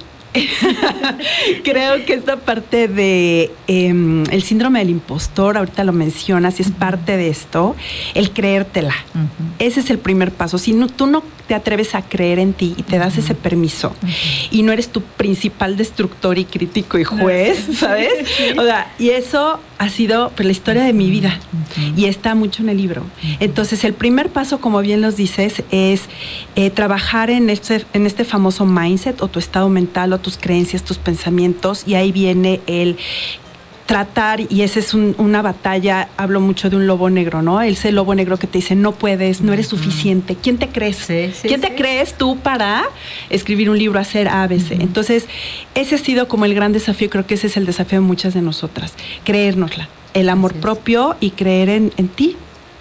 Creo que esta parte de eh, el síndrome del impostor, ahorita lo mencionas, y es parte de esto, el creértela. Uh-huh. Ese es el primer paso. Si no, tú no te atreves a creer en ti y te das uh-huh. ese permiso uh-huh. y no eres tu principal destructor y crítico y juez, no, sí, ¿sabes? Sí, sí. O sea, y eso ha sido pues, la historia de mi vida uh-huh. y está mucho en el libro. Uh-huh. Entonces, el primer paso, como bien los dices, es eh, trabajar en este, en este famoso mindset o tu estado mental o tus creencias, tus pensamientos, y ahí viene el tratar, y esa es un, una batalla. Hablo mucho de un lobo negro, ¿no? Ese lobo negro que te dice, no puedes, no eres suficiente. ¿Quién te crees? Sí, sí, ¿Quién sí. te crees tú para escribir un libro, hacer A, B, C? Uh-huh. Entonces, ese ha sido como el gran desafío. Creo que ese es el desafío de muchas de nosotras. Creérnosla. El amor sí, propio y creer en, en ti.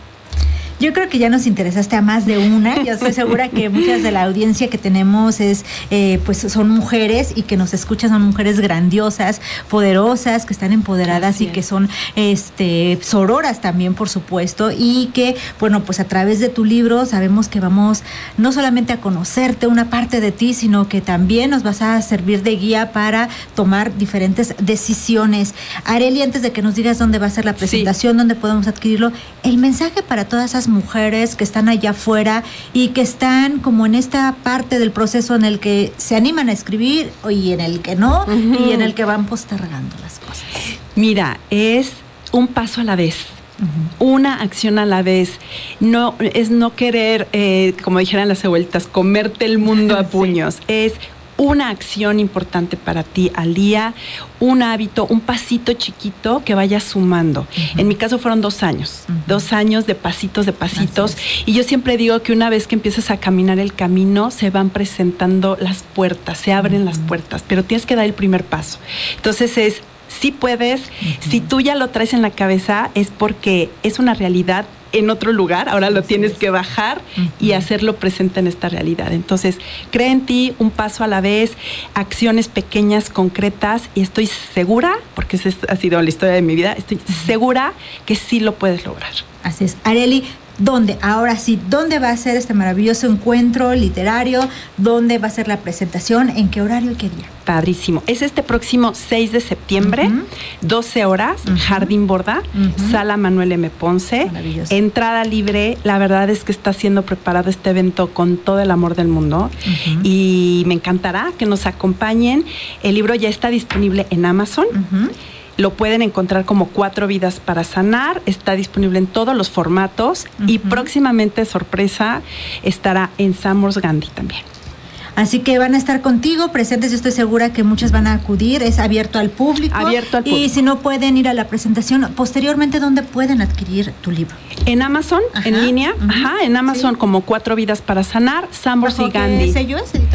Yo creo que ya nos interesaste a más de una. Yo estoy segura que muchas de la audiencia que tenemos es, eh, pues son mujeres y que nos escuchan, son mujeres grandiosas, poderosas, que están empoderadas Así y es. que son este, sororas también, por supuesto, y que, bueno, pues a través de tu libro sabemos que vamos no solamente a conocerte una parte de ti, sino que también nos vas a servir de guía para tomar diferentes decisiones. Arely, antes de que nos digas dónde va a ser la presentación, sí. dónde podemos adquirirlo, el mensaje para todas esas mujeres que están allá afuera y que están como en esta parte del proceso en el que se animan a escribir y en el que no, uh-huh. y en el que van postergando las cosas. Mira, es un paso a la vez. Uh-huh. Una acción a la vez. No es no querer, eh, como dijeran las abuelitas, comerte el mundo a puños. Sí. Es una acción importante para ti al día, un hábito, un pasito chiquito que vaya sumando. Uh-huh. En mi caso fueron dos años, uh-huh. dos años de pasitos, de pasitos. Y yo siempre digo que una vez que empiezas a caminar el camino, se van presentando las puertas, se abren uh-huh. las puertas, pero tienes que dar el primer paso. Entonces es, si puedes, uh-huh. si tú ya lo traes en la cabeza, es porque es una realidad en otro lugar, ahora lo tienes que bajar uh-huh. y hacerlo presente en esta realidad. Entonces, cree en ti, un paso a la vez, acciones pequeñas, concretas, y estoy segura, porque esa ha sido la historia de mi vida, estoy uh-huh. segura que sí lo puedes lograr. Así es. Arely, ¿dónde? Ahora sí, ¿dónde va a ser este maravilloso encuentro literario? ¿Dónde va a ser la presentación? ¿En qué horario y qué día? Padrísimo. Es este próximo seis de septiembre, uh-huh. doce horas, uh-huh. Jardín Borda, uh-huh. Sala Manuel M. Ponce. Entrada libre. La verdad es que está siendo preparado este evento con todo el amor del mundo. Uh-huh. Y me encantará que nos acompañen. El libro ya está disponible en Amazon. Uh-huh. Lo pueden encontrar como Cuatro Vidas para Sanar. Está disponible en todos los formatos. Uh-huh. Y próximamente, sorpresa, estará en Summers Gandhi también. Así que van a estar contigo presentes. Yo estoy segura que muchas van a acudir. Es abierto al público. Abierto al público. Y si no pueden ir a la presentación, posteriormente, ¿dónde pueden adquirir tu libro? En Amazon, ajá, en línea. Uh-huh. Ajá, en Amazon sí. como Cuatro Vidas para Sanar, Summers y Gandhi. ¿Qué sello es, editorial?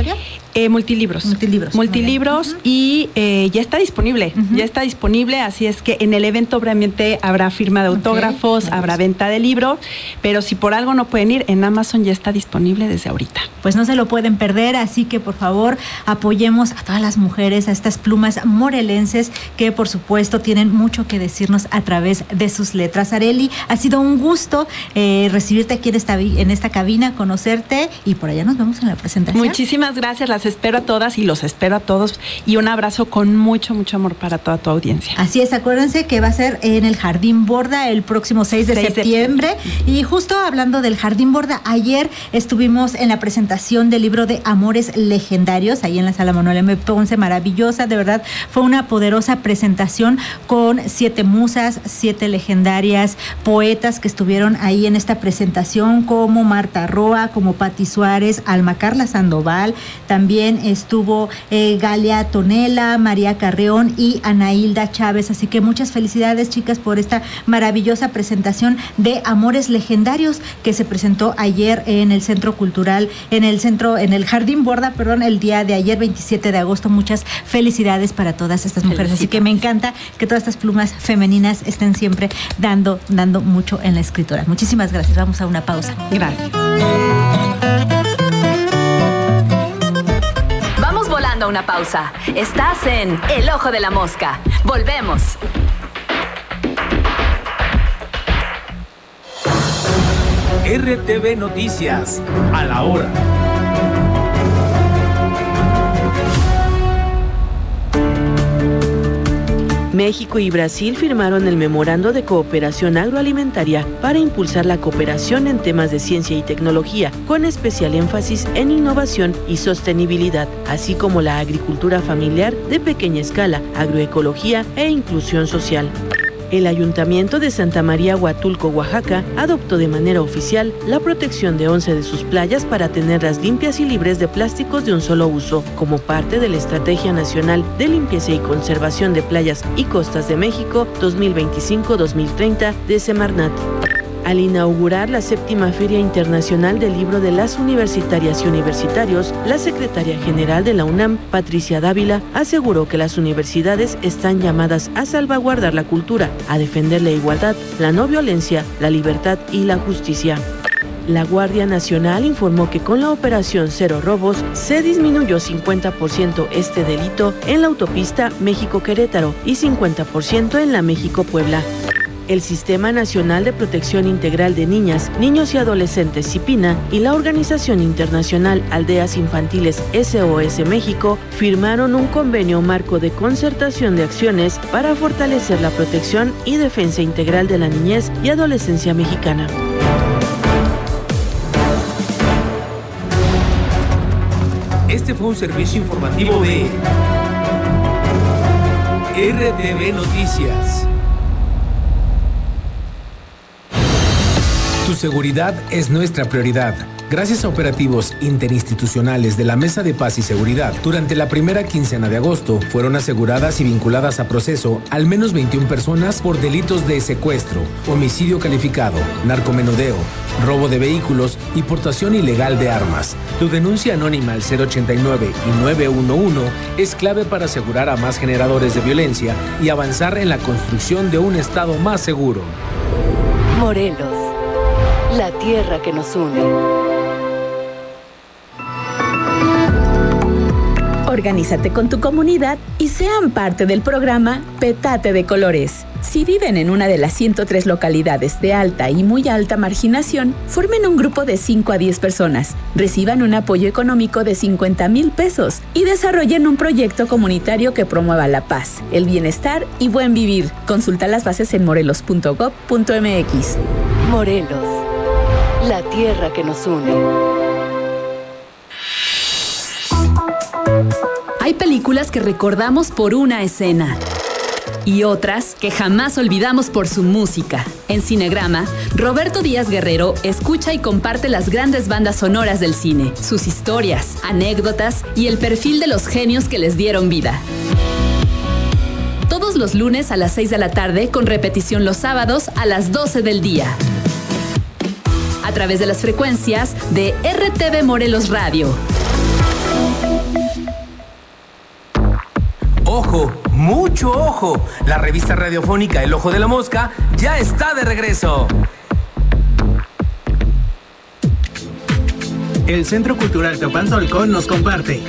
Eh, multilibros. Multilibros. Multilibros uh-huh. y eh, ya está disponible. Uh-huh. Ya está disponible, así es que en el evento obviamente habrá firma de autógrafos, okay. habrá venta de libros, pero si por algo no pueden ir, en Amazon ya está disponible desde ahorita. Pues no se lo pueden perder, así que por favor apoyemos a todas las mujeres, a estas plumas morelenses que por supuesto tienen mucho que decirnos a través de sus letras. Arely, ha sido un gusto eh, recibirte aquí en esta, en esta cabina, conocerte y por allá nos vemos en la presentación. Muchísimas gracias, las espero a todas y los espero a todos y un abrazo con mucho, mucho amor para toda tu audiencia. Así es, acuérdense que va a ser en el Jardín Borda el próximo seis de septiembre y justo hablando del Jardín Borda, ayer estuvimos en la presentación del libro de Amores Legendarios, ahí en la Sala Manuel M. Ponce, maravillosa, de verdad, fue una poderosa presentación con siete musas, siete legendarias poetas que estuvieron ahí en esta presentación, como Marta Roa, como Patti Suárez, Alma Carla Sandoval, también estuvo eh, Galia Tonela, María Carreón y Anailda Chávez, así que muchas felicidades, chicas, por esta maravillosa presentación de Amores Legendarios que se presentó ayer en el Centro Cultural, en el centro, en el Jardín Borda, perdón, el día de ayer, veintisiete de agosto. Muchas felicidades para todas estas mujeres. Así que me encanta que todas estas plumas femeninas estén siempre dando, dando mucho en la escritura. Muchísimas gracias. Vamos a una pausa. Gracias. Vamos volando a una pausa. Estás en El Ojo de la Mosca. Volvemos. R T V Noticias, a la hora. México y Brasil firmaron el Memorando de Cooperación Agroalimentaria para impulsar la cooperación en temas de ciencia y tecnología, con especial énfasis en innovación y sostenibilidad, así como la agricultura familiar de pequeña escala, agroecología e inclusión social. El Ayuntamiento de Santa María Huatulco, Oaxaca, adoptó de manera oficial la protección de once de sus playas para tenerlas limpias y libres de plásticos de un solo uso, como parte de la Estrategia Nacional de Limpieza y Conservación de Playas y Costas de México dos mil veinticinco a dos mil treinta de Semarnat. Al inaugurar la séptima Feria Internacional del Libro de las Universitarias y Universitarios, la secretaria general de la UNAM, Patricia Dávila, aseguró que las universidades están llamadas a salvaguardar la cultura, a defender la igualdad, la no violencia, la libertad y la justicia. La Guardia Nacional informó que con la operación Cero Robos se disminuyó cincuenta por ciento este delito en la autopista México-Querétaro y cincuenta por ciento en la México-Puebla. El Sistema Nacional de Protección Integral de Niñas, Niños y Adolescentes, CIPINA, y la Organización Internacional Aldeas Infantiles S O S México firmaron un convenio marco de concertación de acciones para fortalecer la protección y defensa integral de la niñez y adolescencia mexicana. Este fue un servicio informativo de R T V Noticias. Tu seguridad es nuestra prioridad. Gracias a operativos interinstitucionales de la Mesa de Paz y Seguridad, durante la primera quincena de agosto fueron aseguradas y vinculadas a proceso al menos veintiuna personas por delitos de secuestro, homicidio calificado, narcomenudeo, robo de vehículos y portación ilegal de armas. Tu denuncia anónima al cero ochenta y nueve y nueve uno uno es clave para asegurar a más generadores de violencia y avanzar en la construcción de un Estado más seguro. Morelos, la tierra que nos une. Organízate con tu comunidad y sean parte del programa Pétate de Colores. Si viven en una de las ciento tres localidades de alta y muy alta marginación, formen un grupo de cinco a diez personas, reciban un apoyo económico de cincuenta mil pesos y desarrollen un proyecto comunitario que promueva la paz, el bienestar y buen vivir. Consulta las bases en morelos punto gob punto m x. Morelos, la tierra que nos une. Hay películas que recordamos por una escena y otras que jamás olvidamos por su música. En Cinegrama, Roberto Díaz Guerrero escucha y comparte las grandes bandas sonoras del cine, sus historias, anécdotas y el perfil de los genios que les dieron vida. Todos los lunes a las seis de la tarde, con repetición los sábados a las doce del día. A través de las frecuencias de R T V Morelos Radio. Ojo, mucho ojo. La revista radiofónica El Ojo de la Mosca ya está de regreso. El Centro Cultural Teopanzolco nos comparte.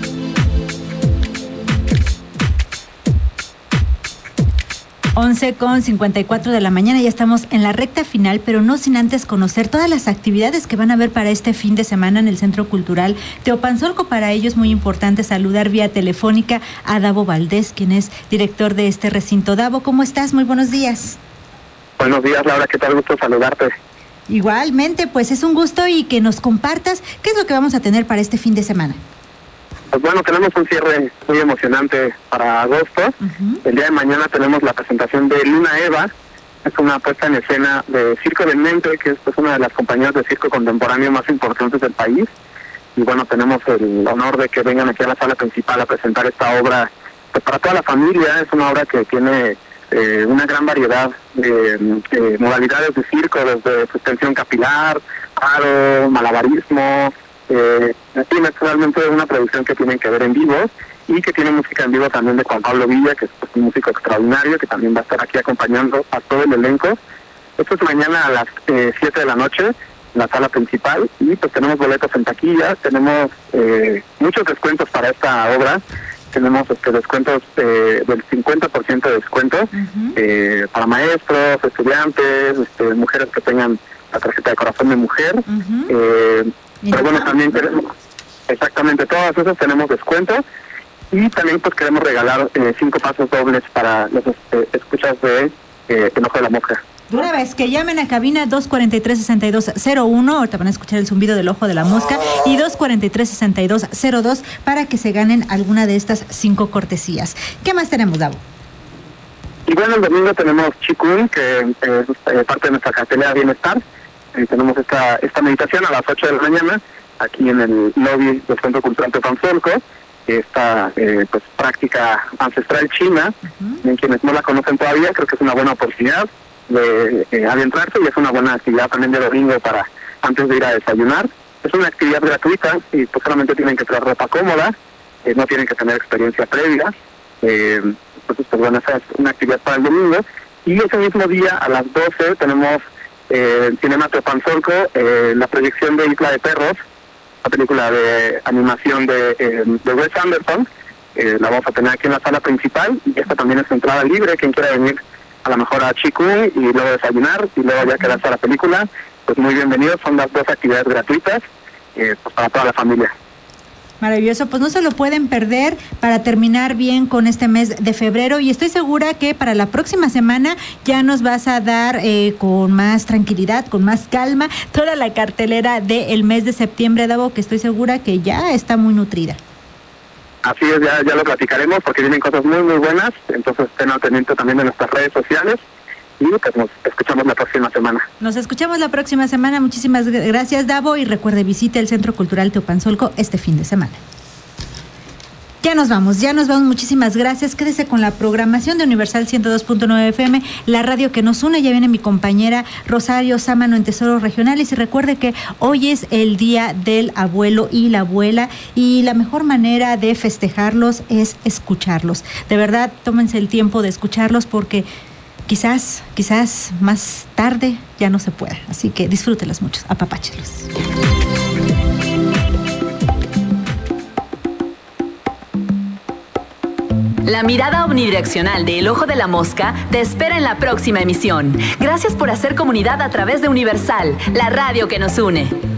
once con cincuenta y cuatro de la mañana, ya estamos en la recta final, pero no sin antes conocer todas las actividades que van a haber para este fin de semana en el Centro Cultural Teopanzolco. Para ello es muy importante saludar vía telefónica a Davo Valdés, quien es director de este recinto. Davo, ¿cómo estás? Muy buenos días. Buenos días, Laura, ¿qué tal? Gusto saludarte. Igualmente, pues es un gusto y que nos compartas qué es lo que vamos a tener para este fin de semana. Pues bueno, tenemos un cierre muy emocionante para agosto. Uh-huh. El día de mañana tenemos la presentación de Luna Eva. Es una puesta en escena de Circo del Mente, que es pues, una de las compañías de circo contemporáneo más importantes del país. Y bueno, tenemos el honor de que vengan aquí a la sala principal a presentar esta obra pues, para toda la familia. Es una obra que tiene eh, una gran variedad de, de modalidades de circo, desde suspensión capilar, aro, malabarismo. Eh, tiene realmente una producción que tienen que ver en vivo y que tiene música en vivo también de Juan Pablo Villa, que es pues, un músico extraordinario que también va a estar aquí acompañando a todo el elenco. Esto es mañana a las eh, siete de la noche en la sala principal y pues tenemos boletos en taquilla, tenemos eh, muchos descuentos para esta obra. Tenemos este, descuentos eh, del cincuenta por ciento de descuento uh-huh. eh, para maestros, estudiantes, este, mujeres que tengan la tarjeta de corazón de mujer. Uh-huh. eh, Pero bueno, también tenemos, exactamente, todas esas tenemos descuento y también pues queremos regalar eh, cinco pasos dobles para los eh, escuchas de eh, El Ojo de la Mosca. Una vez que llamen a cabina dos cuarenta y tres, sesenta y dos cero uno, ahorita van a escuchar el zumbido del Ojo de la Mosca, y dos cuarenta y tres, sesenta y dos cero dos para que se ganen alguna de estas cinco cortesías. ¿Qué más tenemos, Davo? Y bueno, el domingo tenemos Chikun, que es eh, parte de nuestra cartelera Bienestar. Eh, tenemos esta esta meditación a las ocho de la mañana aquí en el lobby del Centro Cultural Teopanzolco, esta eh, pues práctica ancestral china. Uh-huh. En quienes no la conocen todavía, creo que es una buena oportunidad de eh, adentrarse y es una buena actividad también de domingo para antes de ir a desayunar. Es una actividad gratuita y pues solamente tienen que traer ropa cómoda, eh, no tienen que tener experiencia previa. Eh, entonces pues bueno, esa es una actividad para el domingo. Y ese mismo día a las doce tenemos Eh, en Cinema Teopanzolco, eh, la proyección de Isla de Perros, la película de animación de, eh, de Wes Anderson. Eh, la vamos a tener aquí en la sala principal y esta también es entrada libre. Quien quiera venir a lo mejor a Chikun y luego desayunar y luego ya quedarse a la película, pues muy bienvenidos. Son las dos actividades gratuitas eh, pues para toda la familia. Maravilloso, pues no se lo pueden perder para terminar bien con este mes de febrero y estoy segura que para la próxima semana ya nos vas a dar eh, con más tranquilidad, con más calma, toda la cartelera del mes de septiembre, Davo, que estoy segura que ya está muy nutrida. Así es, ya, ya lo platicaremos porque vienen cosas muy muy buenas, entonces estén al pendiente también de nuestras redes sociales y pues nos escuchamos la próxima semana. Nos escuchamos la próxima semana, muchísimas gracias, Davo, y recuerde, visite el Centro Cultural Teopanzolco este fin de semana. Ya nos vamos, ya nos vamos, muchísimas gracias. Quédese con la programación de Universal ciento dos punto nueve F M, la radio que nos une. Ya viene mi compañera Rosario Sámano en Tesoros Regionales y recuerde que hoy es el Día del Abuelo y la Abuela y la mejor manera de festejarlos es escucharlos. De verdad, tómense el tiempo de escucharlos porque quizás, quizás más tarde ya no se pueda. Así que disfrútenlos mucho, apapáchelos. La mirada omnidireccional de El Ojo de la Mosca te espera en la próxima emisión. Gracias por hacer comunidad a través de Universal, la radio que nos une.